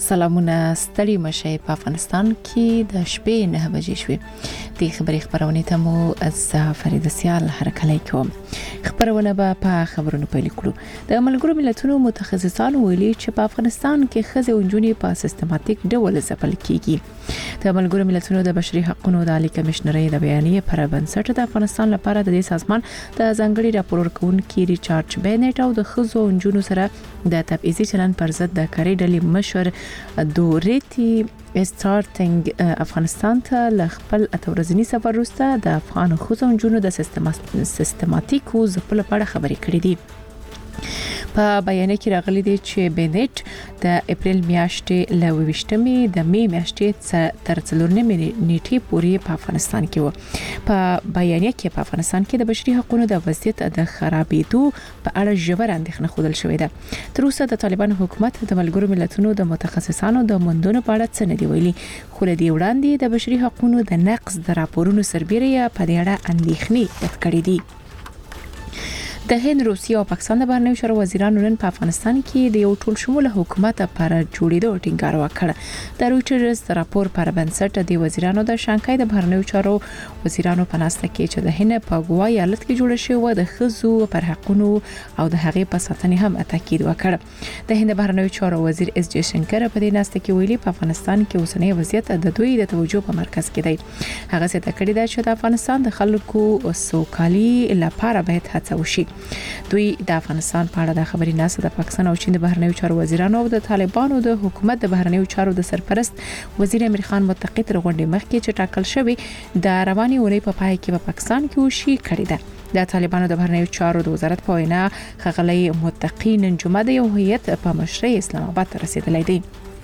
سلامونه ستړي مشي په افغانستان کې د شپې 9 بجې شوې د خبري خبرونه ته مو از فرید سیال حرکت کوم خبرونه په خبرونو پیل کړو د ملګرو ملتونو متخصصان ویلي چې په افغانستان کې خزه ونجونی په سیستماتیک ډول ځپل کیږي د ملګرو ملتونو د بشري حقوقو د عالی کمشنري د بیانیې پر بنسټ د افغانستان لپاره د دې سازمان د ځنګړي راپور ورکونکي ریچارډ بینټ او د خزو ونجونو سره د تبعیضي چلند پر ضد د کاري ډلې مشر دوريتي سټارټینګ افغانستان ته ل خپل اتورزنی سفر وروسته د افغان خزو ونجونو د سیستماتیکو ځپلو په اړه خبرې کړې دي په بیان کې راغلي دي چې بینټ د اپریل میاشتې ل 28مې د می میاشتې تر 4 نیټې پورې په افغانستان کې و په بیان کې په افغانستان کې د بشري حقوقو د وضعیت د خرابېدو په اړه ژور اندېښنه خوده شوې ده تر اوسه د طالبان حکومت د ملګرو ملتونو د متخصصانو د مندونو په اړه څه نه دی ویلي خو لدی وړاندې د بشري حقوقو د نقض د راپورونو سربېره په دې اړه اندېښنې یاد کړې دي د هند، روسیې او پاکستان د بهرنیو چارو وزیرانو نن په افغانستان کې د یو ټول شموله حکومت پر جوړېدو ټینګار وکړ د رویټرز راپور پر بنسټ د وزیرانو د شانګهای د بهرنیو چارو وزیرانو په ناسته کې چې د هند په ګواهی حالت کې جوړ شوی د خزو پر حقوقو او د هغې په ساتنې هم تاکید وکړ د هند بهرنیو چارو وزیر اس جے شنکر په دې ناسته کې ویلي په افغانستان کې اوسنۍ وضعیت د دوی د توجه په مرکز کې دی هغه څه تکړه ده چې د افغانستان د خلکو سوکالي لپاره باید هڅه وشي دوی د افغانستان په اړه د خبري ناسه د پاکستان او چین د بهرنیو چارو وزیرانو او د طالبانو د حکومت د بهرنیو چارو د سرپرست وزیر امیر خان متقی تر غونډې مخکې چې ټاکل شوی د رواني اونۍ په پای کې په پاکستان کې وشي کړی ده د طالبانو د بهرنیو چارو د وزارت په وینا خغلی متقی نن جمعه د یو هیئت په مشرۍ اسلام آباد ته رسیدلی دی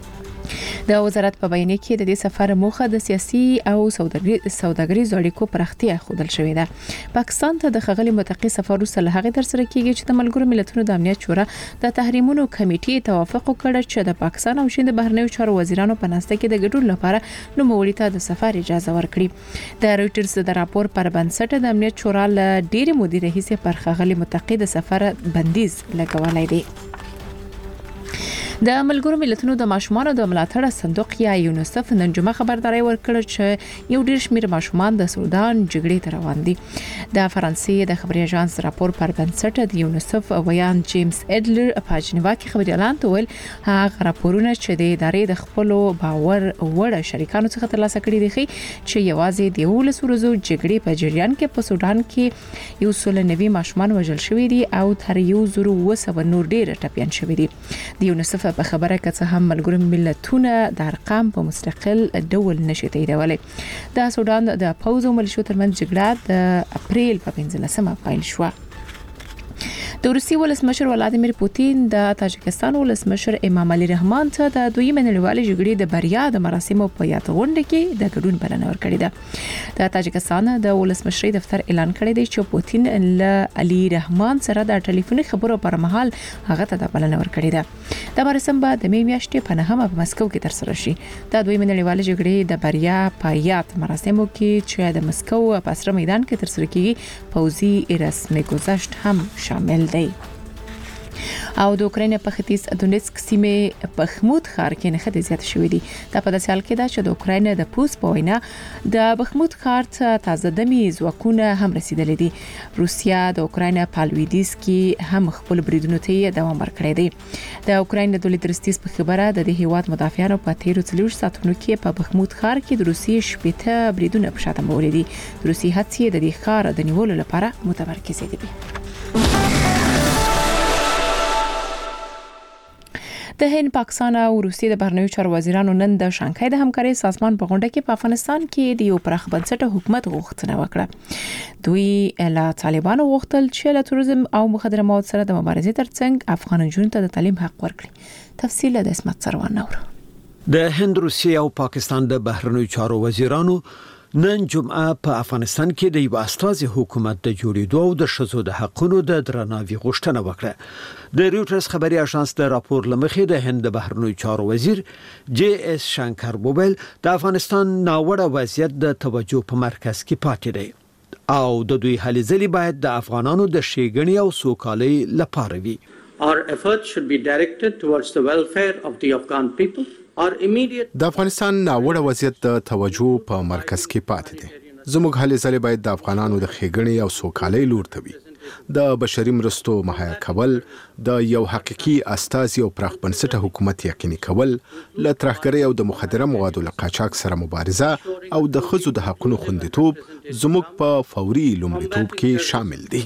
د وزارت په بیان کې د دې سفر موخه د سیاسي او سوداګریزو اړیکو پراختیا ښودل شوې ده پاکستان ته د خغلی متقی سفر وروسته له هغه تر سره کیږي چې د ملګرو ملتونو د امنیت شورا د تحریمونو کمیټې توافق وکړ چې د پاکستان او چین د بهرنیو چارو وزیرانو په ناسته کې د ګډون لپاره نوموړي ته د سفر اجازه ورکړي د رویټرز د راپور پر بنسټ د امنیت شورا له ډېر مدیر هیڅ پر خغلی متقی د سفر بندیز لګولای دی د ملګرو ملتونو د ماشومان د ملاتړ صندوق یا یونیسف نن جمعه خبرداري ورکړه چې یو ډیر شمیر ماشومان د سودان جګړې ته روان دي د فرانسې د خبري اژانس راپور پر بنسټ د یونیسف ویان جیمز اډلر په جنیوا کې خبري اعلان ویل هغه راپورونه چې د ادارې د خپل باور وړ شریکانو څخه ترلاسه کړي دي چې یوازې د 11 ورځو جګړې په جریان کې په سودان کې یو سل نوي ماشومان وژل شوي دي او تر 1,200 نور ډیر ټپيان شوي دي د یونیسف په خبره کې څه هم ملګرو ملتونه د ارقام په مستقل ډول نشي تاییدولای د سودان د پوځ او ملیشو ترمنځ جګړه د اپریل په 15مه پیل شو د روسي ولسمشر ولادیمیر پوتین د تاجکستان ولسمشر امام علي رحمان ته د دویمه نړیوالې جګړې د بریا د مراسمو په یاد غونډه کې د ګډون بلنه ورکړې ده د تاجکستان د ولسمشرۍ دفتر اعلان کړی دی چې پوتین له علي رحمان سره د ټلیفوني خبرو پر مهال هغه ته د بلنه ورکړې ده د مراسم به د می میاشتې په 9مه په مسکو کې تر سره شي د دویمه نړیوالې جګړې د بریا په یاد مراسمو کې چې د مسکو په اسره میدان کې تر سره کیږي پوځي رسمي گذشت هم شامل دی او د اوکراین په ختیځ دونیتسک سیمه بخموت ښار کې نخښه زیات شوې دي د په داسې حال کې دا چې د اوکراین د پوس په وینا د بخموت ښار ته تازه دمي ځواکونه هم رسیدلې دي روسیا د اوکراین په لویدیځ کې هم خپل بریدونو ته دوام ورکړی دی د اوکراین د دولت رئیس په خبره د هیواد مدافعانو په 13 ساعتونو کې په بخموت ښار کې د روسي شپېته بریدونه په شاته مولې دي روسي هڅې د دې ښار د نیولو لپاره متمرکزې دي د هند، پاکستان او روسیې د بهرنیو چارو وزیرانو نن د شانګهای د همکارۍ سازمان په غونډه کې په افغانستان کې د یو پراخ بنسټه حکومت غوښتنه وکړه دوی له طالبانو غوښتل چې له تروریزم او مخدره مواد سره د مبارزې ترڅنګ افغان نجونو ته د تعلیم حق ورکړي تفصیل د اسمت سروان نور د هند، روسیې او پاکستان د بهرنیو چارو وزیرانو نن جمعه په افغانستان کې د یو استازي حکومت د جوړېدو او د شذو د حقونو د درناوي غوښتنه وکړه د رویټرز خبري اژانس د راپور لمخې د هند د بهرنیو چارو وزیر جے اس شانکر بوبل د افغانستان ناوړه وضعیت د توجه په مرکز کې پاتې دی او د دوی هلې ځلې باید د افغانانو د ښېګڼې او سوکالۍ لپاره وي Our efforts should be directed towards the welfare of the Afghan people د افغانستان ناوړه وضعیت د توجه په مرکز کې پاتې دی. زموږ هلې ځلې باید د افغانانو د ښېګڼې او سوکالۍ لور ته وي. د بشري مرستو مهیا کول، د یو حقیقي استازي او پراخ بنسټه حکومت یقیني کول، له ترهګرۍ او د مخدره موادو له قاچاق سره مبارزه او د ښځو د حقونو خوندیتوب زموږ په فوري لومړیتوب کې شامل دي.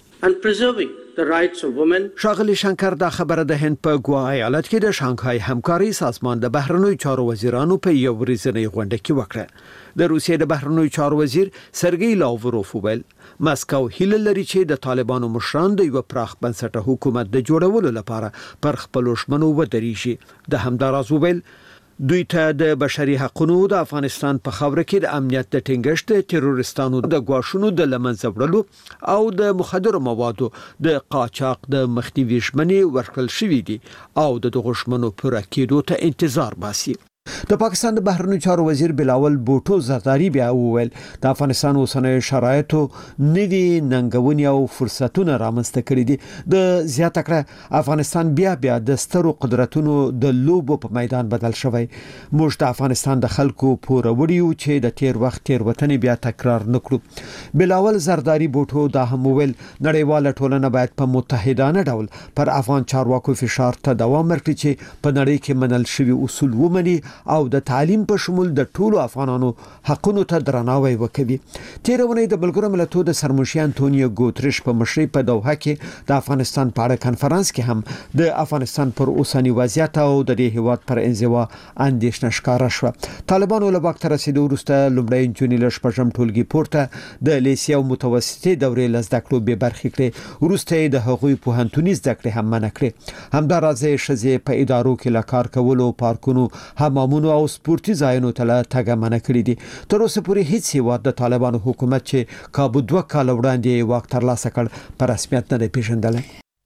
شاغلی شنکر دا خبره د هند په ګوا ایالت کې د شانګهای همکاري سازمان د بهرنیو چارو وزیرانو په یو ورځنۍ غونډه کې وکړه. د روسیې د بهرنیو چارو وزیر سرګی لاوروف ویل مسکو هیله لري چې د طالبانو مشران د یو پراخ بنسټه حکومت د جوړولو لپاره پر خپل ژمنو ودرېږي. د همداراز ویل دوی ته د بشري حقوقو د افغانستان په خاوره کې د امنیت د ټینګښت، تروریستانو د غواښونو د لمنځه وړلو او د مخدر موادو د قاچاق د مخنیوي ژمنې ورکړل شوې دي او د دغو ژمنو پوره کېدو ته انتظار باسي. د پاکستان د بهرنیو چارو وزیر بلاول بوټو زرداری بیا وویل د افغانستان اوسنۍ شرایطو نوي ننګونې او فرصتونه رامنځته کړي دي. د زیاته کړه افغانستان بیا د سترو قدرتونو د لوبو په میدان بدل شوی. موږ د افغانستان د خلکو پوره وړیو چې د تیر وخت تیروتنې بیا تکرار نکړو. بلاول زرداری بوټو دا هم وویل نړیواله ټولنه باید په متحدانه ډول پر افغان چارواکو فشار ته دوام ورکړي چې په نړۍ کې منل شوی اصول ومني او د تعلیم په شمول د ټولو افغانانو حقونو ته درناوی وکړي. تیرونه د ملګرو ملتونو د سرمشي انټونیو ګوتریش په مشرۍ په دوحه کې د افغانستان په اړه کانفرنس کې هم د افغانستان پر اوسنی وضعیت او د دې هیواد پر انزوا اندېښنه ښکاره شوه. طالبانو له واک ته رسیدو وروسته لومړی انجونی له شپږم ټولګي پورته د لیسې او متوسطې دورې له زده کړو بې برخې کړې. وروسته د هغوی پوهنتوني زده کړې هم منع کړې. همداراز ښځې په ادارو کې له کار کولو، پارکونو، حمامونو او سپورتي ځایونو ته تګ منع کړی دي. تر اوسه پورې هیڅ هیواد د طالبانو حکومت چې کابو 2 کال وړاندې واک ترلاسه کړ په رسمیت نه دی پیژندلی.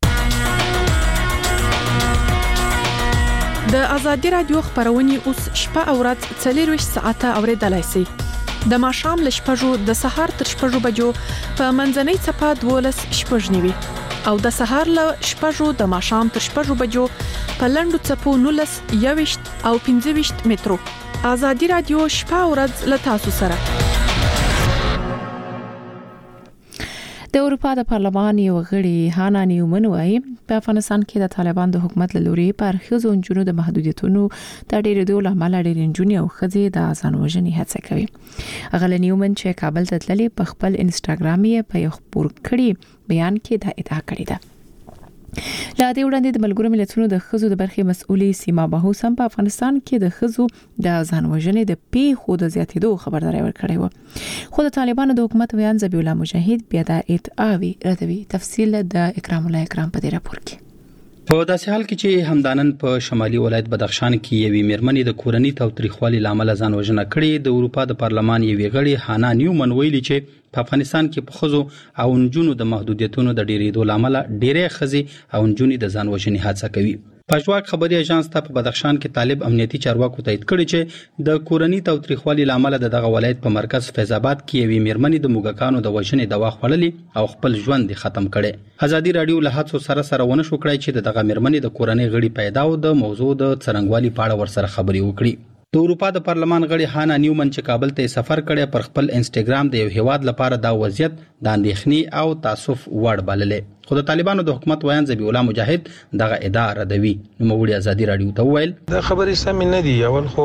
د ازادي رادیو خبرونه اوس شپه او ورځ 24 ساعته اوریدلای شئ. د ماښام له شپږو د سهار تر شپږو بجو په منځنۍ څپه 12 شپږ نیوي او د سهار له شپږو د ماښام تر شپږو بجو په لنډو څپو 19 21 او 25 مترو. ازادي رادیو شپه او ورځ له تاسو سره. د اروپا د پارلمان یو غړي هانا نیومن وايي په افغانستان کې د طالبان د حکومت له لوري پر ښځو انجونو د محدودیتونو د ډېرېدو له امله ډېر انجونې او ښځې د ځان وژنې هڅه کوي. هغه نیومن چې کابل ته تللي په خپل انسټاګرام یې په یو خبر کړي بیان کې دا ادعا کړې ده. لا دې وړاندې د ملګرو ملتونو د ښځو د برخې مسؤلې سیما بهوس هم په افغانستان کې د ښځو د ځان وژنې د پیښو د زیاتېدو خبرداري ورکړې و. خو د طالبانو د حکومت ویان ذبیح الله مجاهد بیا د ادعاوي ردوي. تفصیل د اکرام الله اکرام په دې راپور کې. په داسې حال کې چې همدانن په شمالي ولایت بدخشان کې یوې میرمنې د کورنۍ تاوتریخوالي لامل ځان وژنه کړې. د اروپا د پارلمان یوې غړي هانا نیومن ویلي چې په افغانستان کې په ښځو او نجونو د محدودیتونو د ډېرېدو لامل ډېرې ښځې او نجونې د ځان وژنې هڅه کوي. پښواک خبري اژانس ته په بدخشان کې طالب امنیتي چارواکو تایید کړی چې د کورنۍ تاوتریخوالي لامل د دغه ولایت په مرکز فیض آباد کې یوې میرمنې د موږکانو د وژنې دوا خوړلې او خپل ژوند ختم کړي. ازادي رادیو له هڅو سره ونه شو کړای چې دغه میرمنې د کورنۍ غړي پیدا او د موضوع د څرنګوالي په اړه ورسره خبري وکړي. د اروپا د پارلمان غړي هانا نیومن چې کابل ته سفر کړي پر خپل انسټاګرام د یو هیواد لپاره دا وضعیت د اندېښنې او تاسف وړ بللې. خو د طالبانو د حکومت ویان ذبیح الله مجاهد دغه ادعا ردوي. نوموړي ازادي رادیو ته وویل دا خبرې سمې نه دي. اول خو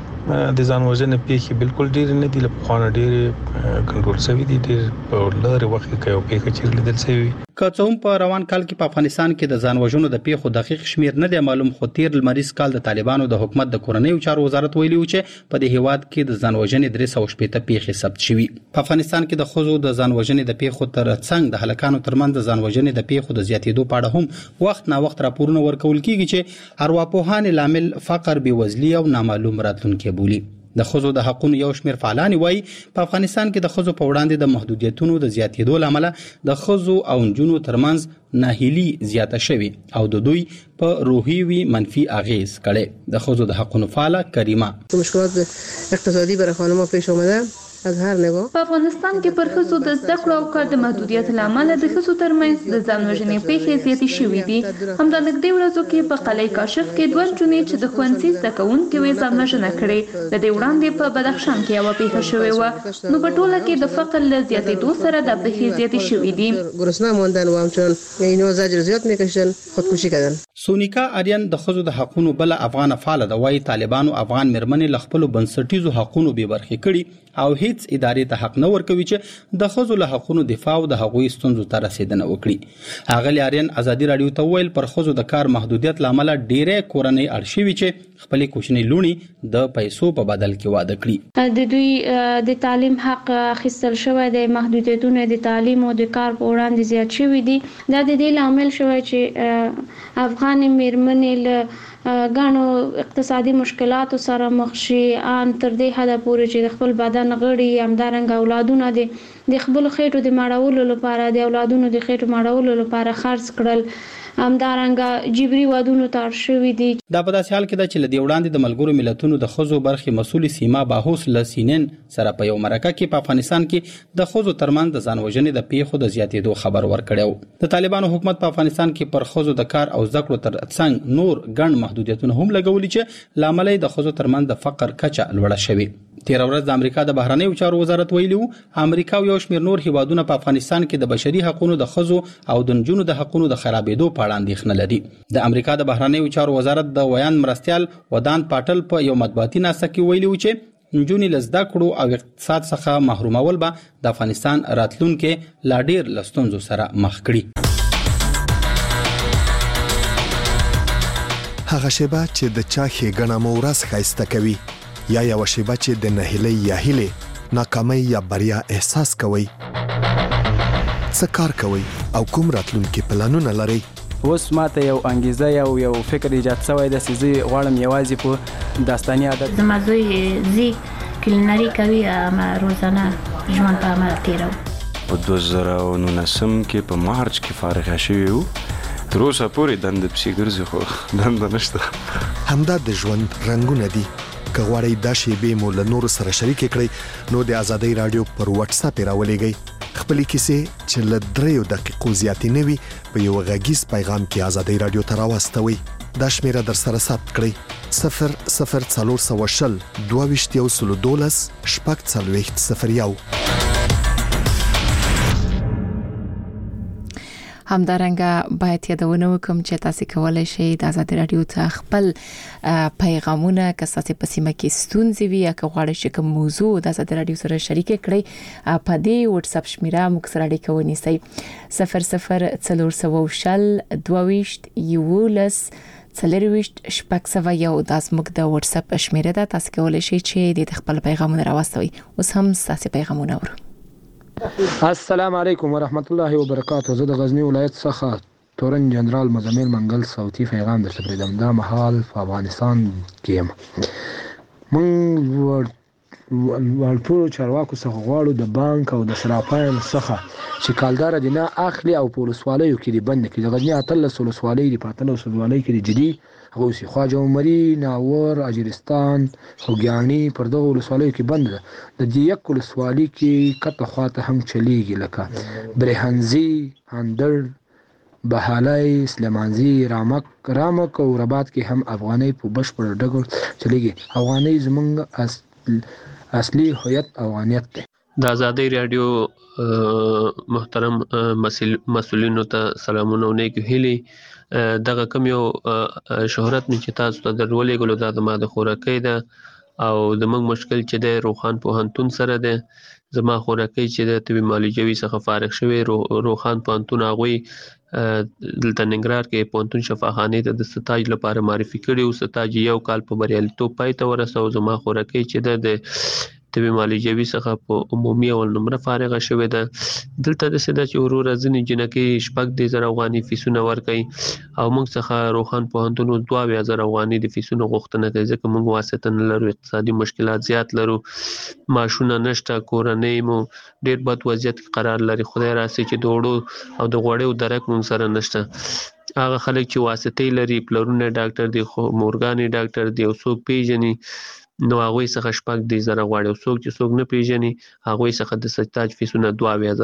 د ځان وژنې پیښې بالکل ډېر نه دي، له پخوانه ډېر کنټرول شوي دي. ډېر په لږ وخت کې یو پیښه چیرې لیدل شوې. که څه هم په روان کال کې په افغانستان کې د ځان وژنو د پیښو دقیق شمیر نه دی معلوم، خو تیر لمریز کال د طالبانو د حکومت د کورنیو چارو وزارت ویلي و چې په دې هیواد کې د ځان وژنې 360 پیښې ثبت شوي. په افغانستان کې د ښځو د ځان وژنې د پیښو ترڅنګ د هلکانو ترمنځ د ځان وژنې د پیښو د زیاتېدو په اړه هم وخت نا وخت راپورونه ورکول کیږي چې ارواپوهان لامل فقر، بېوزلي او نامعلوم راتلونکي بولي. د ښځو د حقوقو یو شمېر فعالان وایي په افغانستان کې د ښځو په وړاندې د محدودیتونو د زیاتېدو لامل د ښځو او نجونو ترمنځ ناهیلي زیاته شوي او د دوی په روحي وی منفي اغیز کړي. د ښځو د حقوقو فعاله کریمه مشکلات اقتصادی برای خانم‌ها پیش اومده په افغانستان کې پر ښځو د زده کړو او کار د محدودیت له امله د ښځو ترمنځ د ځان وژنې پیښې زیاتې شوې دي. همدا نږدې ورځو کې په قلعه کاشف کې دوه نجونې چې د ښوونځي زده کوونکې وې ځان وژنه کړې. د دې وړاندې په بدخشان کې یوه پیښه شوې وه. نو په ټوله کې د فقر له زیاتېدو سره دا پیښې زیاتې شوې دي. سونیکا آریان د ښځو د حقوقو بل افغان فعال د وای طالبانو افغان مرمنې ل خپل بنسټیزو حقوقو به برخې کړي او هیڅ ادارې ته حق نه ورکوي چې د ښځو له حقوقو دفاع او د هغوی ستونزو ته رسیدنه وکړي. اغلی آریان ازادي رادیو ته ویل پر ښځو د کار محدودیت لامل ډېرې کورنۍ اړشوي چې خپل کوچنی لونی د پیسو په بدل کې واده کړي. د دوی د تعلیم حق اخیستل شوی د محدودیتونو د تعلیم او د کار په وړاندې زیات شوی دي. دا د دې لامل شوی چې افغان میرمنې له غانو اقتصادي مشکلاتو سره مخ شي، ان تر دې حد پورې چې د خپل بدن غړي همدارنګ اولادونه د خپل خېټو د ماړولو لپاره د اولادونو د خېټو ماړولو لپاره خرڅ کړل، همدارنګه جبري ودونو ته اړ شوي دي. دا په داسې حال کې ده چې له دې وړاندې د ملګرو ملتونو د ښځو برخې مسؤل سیما باهوس له سینن سره په یو مرکه کې په افغانستان کې د ښځو ترمنځ د ځان وژنې د پیښو د زیاتېدو خبر ورکړی. د طالبانو حکومت په افغانستان کې پر ښځو د کار او زده کړو تر څنګ نور ګڼ محدودیتونه هم لګولي چې لامل د ښځو ترمنځ د فقر کچه لوړه شوې. تیر ورځ د امریکا د بهرنیو چارو وزارت ویلي و امریکا او یو شمېر نور هیوادونه په افغانستان کې د بشري حقوقو د ښځو او د نجونو د حقوقو د خرابېدو په اړه اندېښنه لري. د امریکا د بهرنیو چارو وزارت د ویان مرستیال ودان پاټل په یو مطبوعاتي ناسته کې ویلي و چې نجونې له زده کړو او اقتصاد څخه محرومول به د افغانستان راتلونکي لا ډېر له ستونزو سره مخ کړي. هغه شیبه چې د چا ښېګڼه مو ورځ ښایسته کوي یا یو شیبه چې د نهیلۍ یا هیلې ناکامۍ یا بریا احساس کوي، څه کار کوي او کوم راتلونکي پلانونه لري؟ اوس ماته یو انګیزه یو فکر ایجاد شوی د سيزي غواړم یوازې په داستاني عادت زما زوی زی کلینری کوي ما روزانه ژوند په عمل تیرو. په 2019 کې په مارچ کې فارغ شوی وو، تر اوسه پورې دند پسې ګرځي خو دند نشته. همدا د ژوند رنگونه دي. که غواړئ دا شیبې مو له نورو سره شریک کړئ نو د ازادۍ رادیو پر واتس اپ راولېږئ. خپلې کیسې چې له 3 دقیقو زیاتې نه وي په یو غږیز پیغام کې ازادۍ رادیو ته راواستوئ. دا شمیره در سره ثبت کړئ 00420 22 14 همدارنګه باید یادونه وکم چې تاسو کولای شئ د ازادۍ رادیو ته خپل پیغامونه که تاسو په سیمه کې ستونزې وي یا که غواړئ چې کوم موضوع د ازادۍ رادیو سره شریک کړئ په دې واتس اپ شمیره موږ سره اړیکه ونیسئ 00420 22 14 دا زموږ د واتس اپ شمیره ده. تاسو کولای شئ چې د خپل پیغامونه راوستوئ. اوس هم تاسو پیغامونه اورئ. السلام علیکم ورحمت الله وبرکاته. زه د غزنی ولایت څخه تورن جنرال مزمل منګل صوتي پیغام درته پرېږدم. دا مهال په افغانستان کې موږ ټول چارواکو څخه غواړو د بانک او د صرافانو څخه چې کالدار دي نه اخلي او په ولسوالیو کې دي بند کړي. د غزنی 13 ولسوالۍ دي، په 13 ولسوالۍ کې دي جدي هغه سي خواجه عمري، ناور، اجرستان، خوګیانی پر دغه ولسوالیو کې بند ده. د دې یک ولسوالۍ کې کته خواته هم چلیږي لکه برهنزي، هندر، بهالای، سلیمانزي، رامک او رباط کې هم افغاني په بشپړ ډول چلیږي. افغاني زمونږ اصلي هویت افغانیت دی. د ازادۍ رادیو محترم مسؤلینو ته سلامونه او نیک هیلې. دغه کوم یو شهرت نه چې تاسو ته درولې ګلو دا د ما د خوراکۍ ده او د موږ مشکل چې د روخان پوهنتون سره ده. زما خوراکۍ چې د طبي معالجوي څخه فارغ شوی روخان پوهنتون هغوی دلته ننګرهار کې پوهنتون شفاخانې ته د ستاج لپاره معرفي کړي او ستاج یو کال په بریالیتوب پای ته ورسو. زما خوراکۍ چې د طبي معالجوي څخه په عمومي اول نمبر فارغه شوې ده. دلته د سده چې ورور ځنې جنکې شپږ د زر افغاني فیسونه ورکوي او موږ څخه روخان پوهنتون 2000 افغاني د فیسونو غوښتنه کوي ځکه موږ واسطه نه لرو، اقتصادي مشکلات زیات لرو، معاشونه نشته، کورنۍ مو ډېر بد وضعیت کې قرار لري. خدای راسي چې د وړو او د غوړیو درک موږ سره نشته. هغه خلک چې واسطې لري، پلرونه ډاکټر دی، مورګاني ډاکټر دی او څوک پیژني نو هغه څخه شپږ د زره غواړي او څوک چې څوک نه پیژني هغه څخه د سټاج فیسونه 22,000